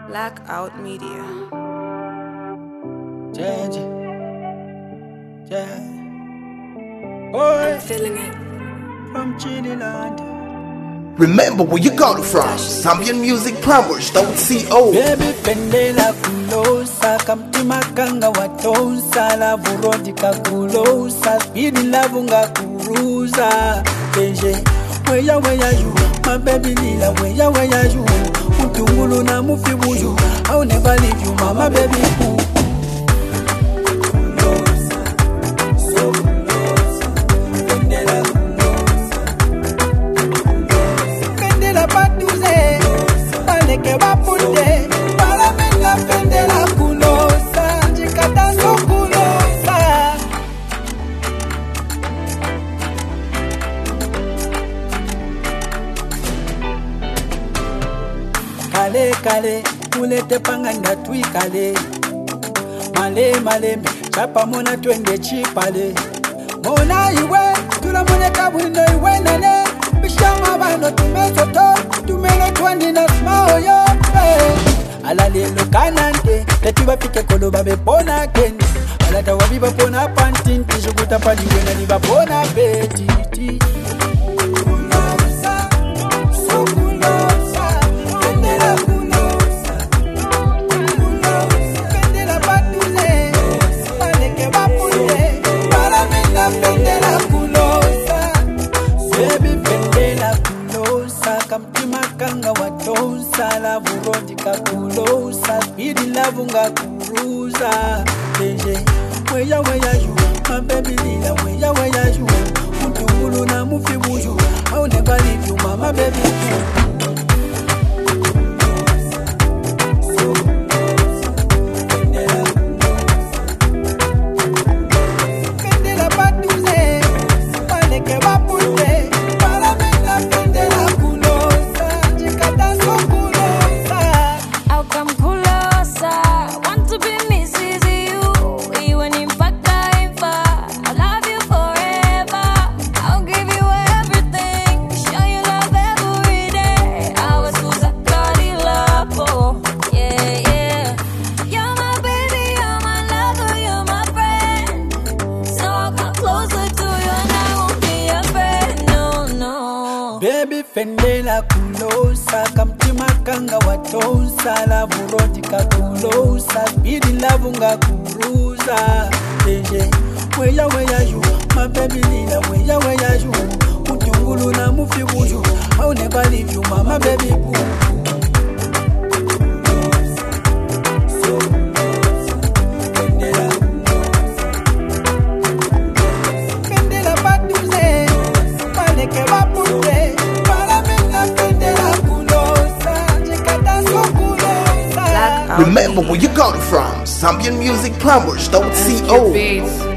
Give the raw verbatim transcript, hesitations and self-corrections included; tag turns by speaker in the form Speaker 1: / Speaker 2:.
Speaker 1: Blackout Media.
Speaker 2: Change. Yeah. Boy,
Speaker 1: I'm feeling it.
Speaker 2: from Chiniland.
Speaker 3: Remember where you got it from. Zambian Music Plumbers dot co.
Speaker 2: Baby pendela kulosa kamtima kanga watonsa la vurodika kulosa speedy lavunga kuruza Deje weya weya you my baby lila weya weya you utungulu na mufi buju I'll never leave you mama baby ooh. Que va punte para ver la pende la culosa chicata so culosa kale kale mulete panganda tui kale male male chapa mona twende chipale mona iwe tula mone kabwino iwe nane bishama bano tumezoto tumelo twandi na smao yo ala lelo kanante tatiba pike kolo babe pona kendi ala tawa biba pona pantin tishukuta pali wena liba pona beti ti kulosa so kulosa pendela kulosa kulosa pendela batule paleke bapule para mena pendela kulosa sebi pendela kulosa kamtima kanga watonsa la vurodika kulosa speedy lavunga kuruza Deje weya weya you my baby lila weya weya you utungulu na mufi buju I'll never leave you mama baby pendela batule paleke bapule para mena pendela kulosa chikata so kulosa
Speaker 4: I'll come closer. Want to be Missus You. Even in fact I'm far. I love you forever. I'll give you everything. Show you love every day. I was who's a love. Yeah, yeah. You're my baby, you're my lover, you're my friend. So I'll come closer to you and I won't be afraid. No, no.
Speaker 2: Baby fendela kulosa kamtima kanga watonsa la vurodika kulosa speedy lavunga kuruza Deje weya weya you my baby lila weya weya you utungulu na mufi buju I'll never leave you mama baby boo pendela batule paleke bapule para mena pendela kulosa chikata so kulosa
Speaker 1: Blackout
Speaker 3: Remember where you got it from. Zambian Music Plumbers dot co.
Speaker 1: Beats.